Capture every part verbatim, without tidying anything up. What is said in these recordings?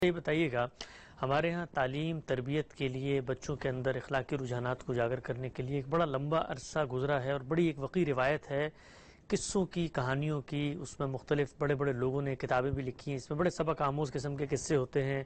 یہ بتائیے گا، ہمارے ہاں تعلیم تربیت کے لیے بچوں کے اندر اخلاقی رجحانات کو اجاگر کرنے کے لیے ایک بڑا لمبا عرصہ گزرا ہے اور بڑی ایک وقی روایت ہے قصوں کی، کہانیوں کی. اس میں مختلف بڑے بڑے لوگوں نے کتابیں بھی لکھی ہیں. اس میں بڑے سبق آموز قسم کے قصے ہوتے ہیں.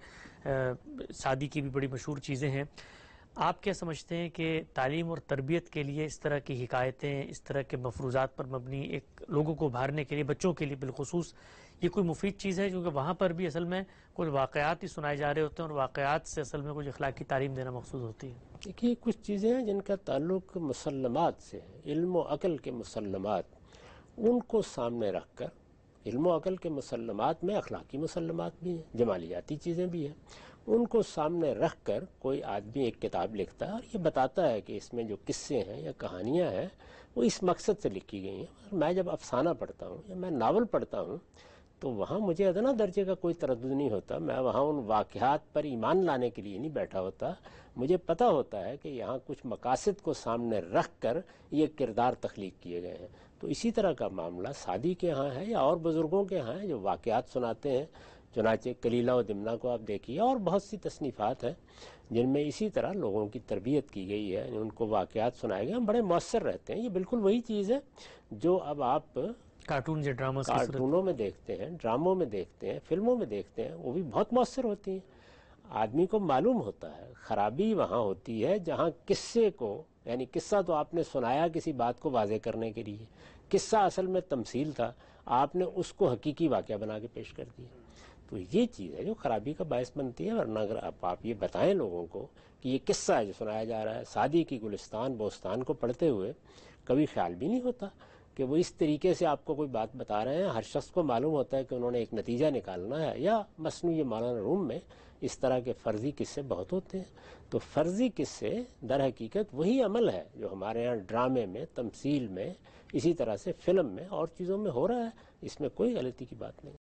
شادی کی بھی بڑی مشہور چیزیں ہیں. آپ کیا سمجھتے ہیں کہ تعلیم اور تربیت کے لیے اس طرح کی حکایتیں، اس طرح کے مفروضات پر مبنی ایک لوگوں کو ابھارنے کے لیے، بچوں کے لیے بالخصوص، یہ کوئی مفید چیز ہے؟ کیونکہ وہاں پر بھی اصل میں کچھ واقعات ہی سنائے جا رہے ہوتے ہیں اور واقعات سے اصل میں کچھ اخلاقی تعلیم دینا مقصود ہوتی ہے. دیکھیے، کچھ چیزیں ہیں جن کا تعلق مسلمات سے ہے، علم و عقل کے مسلمات. ان کو سامنے رکھ کر، علم و عقل کے مسلمات میں اخلاقی مسلمات بھی ہیں، جمالیاتی چیزیں بھی ہیں. ان کو سامنے رکھ کر کوئی آدمی ایک کتاب لکھتا ہے اور یہ بتاتا ہے کہ اس میں جو قصے ہیں یا کہانیاں ہیں وہ اس مقصد سے لکھی گئی ہیں. اور میں جب افسانہ پڑھتا ہوں یا میں ناول پڑھتا ہوں تو وہاں مجھے ادنا درجے کا کوئی تردد نہیں ہوتا. میں وہاں ان واقعات پر ایمان لانے کے لیے نہیں بیٹھا ہوتا. مجھے پتہ ہوتا ہے کہ یہاں کچھ مقاصد کو سامنے رکھ کر یہ کردار تخلیق کیے گئے ہیں. تو اسی طرح کا معاملہ سعدی کے ہاں ہے یا اور بزرگوں کے ہاں ہے جو واقعات سناتے ہیں. چنانچہ کلیلہ و دمنہ کو آپ دیکھیے، اور بہت سی تصنیفات ہیں جن میں اسی طرح لوگوں کی تربیت کی گئی ہے، ان کو واقعات سنائے گئے، بڑے مؤثر رہتے ہیں. یہ بالکل وہی چیز ہے جو اب آپ کارٹون یا ڈراماز کی صورت کارٹونوں میں دیکھتے ہیں، ڈراموں میں دیکھتے ہیں، فلموں میں دیکھتے ہیں. وہ بھی بہت مؤثر ہوتی ہیں. آدمی کو معلوم ہوتا ہے خرابی وہاں ہوتی ہے جہاں قصے کو، یعنی قصہ تو آپ نے سنایا کسی بات کو واضح کرنے کے لیے، قصہ اصل میں تمثیل تھا، آپ نے اس کو حقیقی واقعہ بنا کے پیش کر دیا. تو یہ چیز ہے جو خرابی کا باعث بنتی ہے. ورنہ اگر آپ آپ یہ بتائیں لوگوں کو کہ یہ قصہ ہے جو سنایا جا رہا ہے، سعدی کی گلستان بوستان کو پڑھتے ہوئے کبھی خیال بھی نہیں ہوتا کہ وہ اس طریقے سے آپ کو کوئی بات بتا رہے ہیں. ہر شخص کو معلوم ہوتا ہے کہ انہوں نے ایک نتیجہ نکالنا ہے. یا مثنوی مولانا روم میں اس طرح کے فرضی قصے بہت ہوتے ہیں. تو فرضی قصے در حقیقت وہی عمل ہے جو ہمارے ہاں ڈرامے میں، تمثیل میں، اسی طرح سے فلم میں اور چیزوں میں ہو رہا ہے. اس میں کوئی غلطی کی بات نہیں.